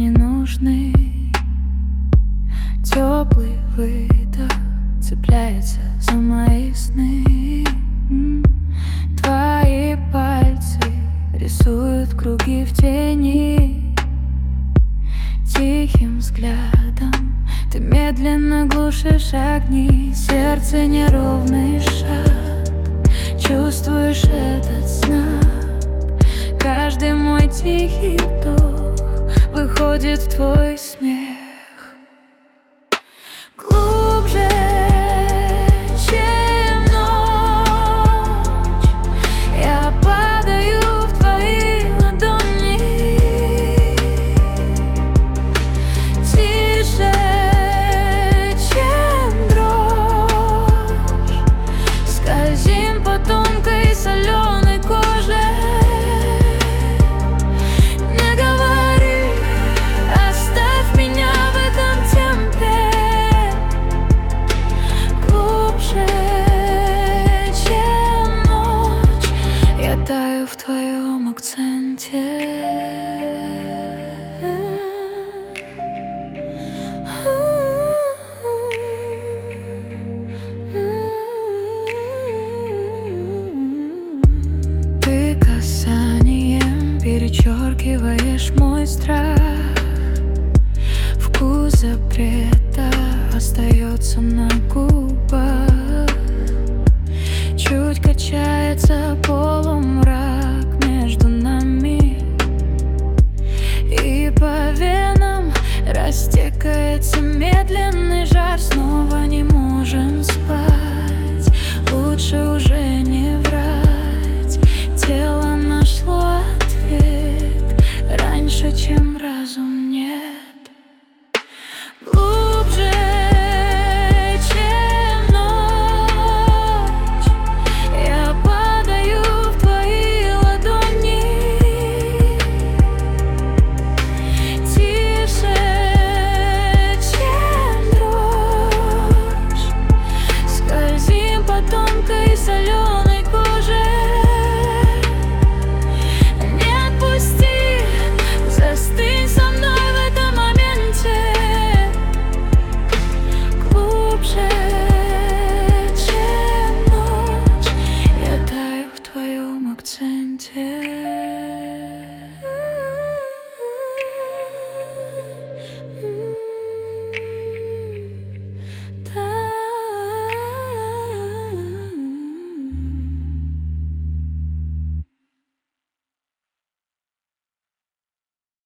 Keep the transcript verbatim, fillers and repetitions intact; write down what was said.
ненужный. Теплый выдох цепляется за мои сны. Твои пальцы рисуют круги в тени. Тихим взглядом ты медленно глушишь огни. Сердце неровный шаг, чувствуешь этот знак. Каждый мой тихий вдох выходит в твой смех. Глубже, чем ночь, я падаю в твои ладони. Тише, чем дрожь, скользим по тонкой соленой коже. Не говори, оставь меня в этом темпе. Глубже, чем ночь, я таю в твоем акценте. Ты касанием перечеркиваешь мой страх. Вкус запрета остается на губах. Чуть качается полумрак между нами, и по венам растекается медленный жар. Снова не можем спать, лучше уже не